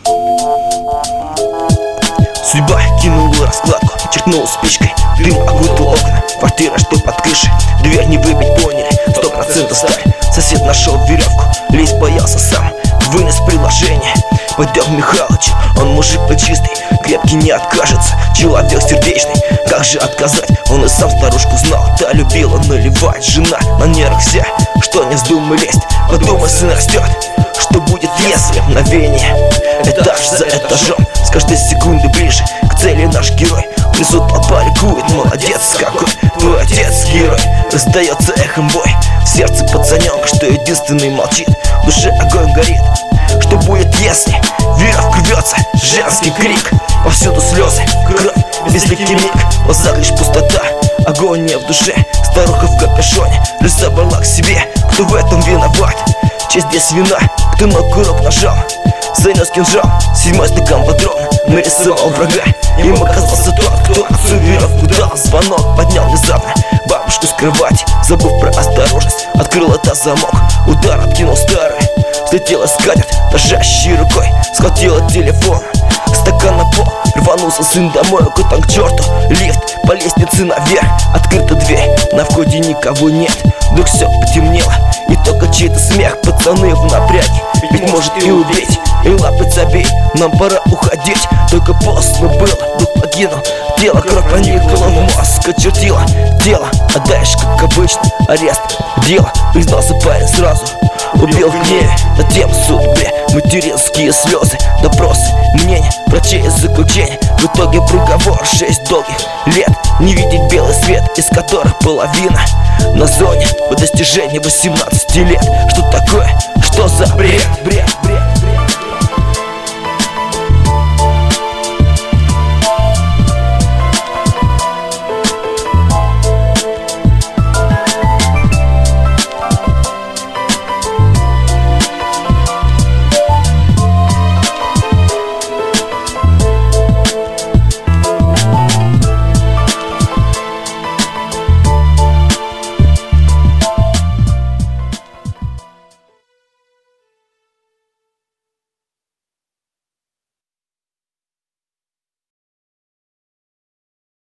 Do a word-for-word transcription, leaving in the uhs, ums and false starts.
Судьба кинула раскладку, черкнула спичкой, дым окутал окна. Квартира, что под крышей, дверь не выбить, поняли, сто процентов сталь. Сосед нашел веревку, лезть боялся сам, вынес приложение. Пойдем Михалыч, он мужик плечистый, крепкий, не откажется, человек сердечный. Как же отказать, он и сам старушку знал, та любила наливать, жена на нервах вся. Что не вздумай лезть, подумай, сын растет. Что будет, если мгновение, этаж за этажом, с каждой секунды ближе к цели наш герой. В лесу толпа ликует, молодец какой, твой отец герой. Раздается эхом бой, в сердце пацаненка, что единственный молчит, в душе огонь горит. Что будет, если веревка рвется, женский крик, повсюду слезы, кровь, безликий миг, в глазах лишь пустота, агония в душе. Старуха в капюшоне лишь забрала к себе, кто в этом виноват? Честь без вина, кто на курок нажал, занес кинжал, седьмой стакан патрона, нарисовал врага. Им оказался тот, кто отцу веревку дал. Звонок поднял внезапно бабушку с кровати, забыв про осторожность, открыл это замок. Удар откинул старый, слетела скатерть, дрожащей рукой схватила телефон. Стакан на пол, рванулся сын домой, куда к черту, лифт по лестнице наверх. Открыта дверь, на входе никого нет. Вдруг все потемнело, и только чей-то смех. Пацаны в напряге, ведь может и убить, и лапать забей, нам пора уходить. Только поздно было, дух покинул тело, кровь проникла в мозг, очертила тело. А дальше, как обычно, арест, дело. Признался парень сразу, убил в гневе, затем в судьбе материнские слезы, допросы, мнения врачей и заключения. В итоге приговор шесть долгих лет, не видеть белый свет, из которых половина на зоне по достижении восемнадцати лет. Что такое? Что за бред? Бред, бред.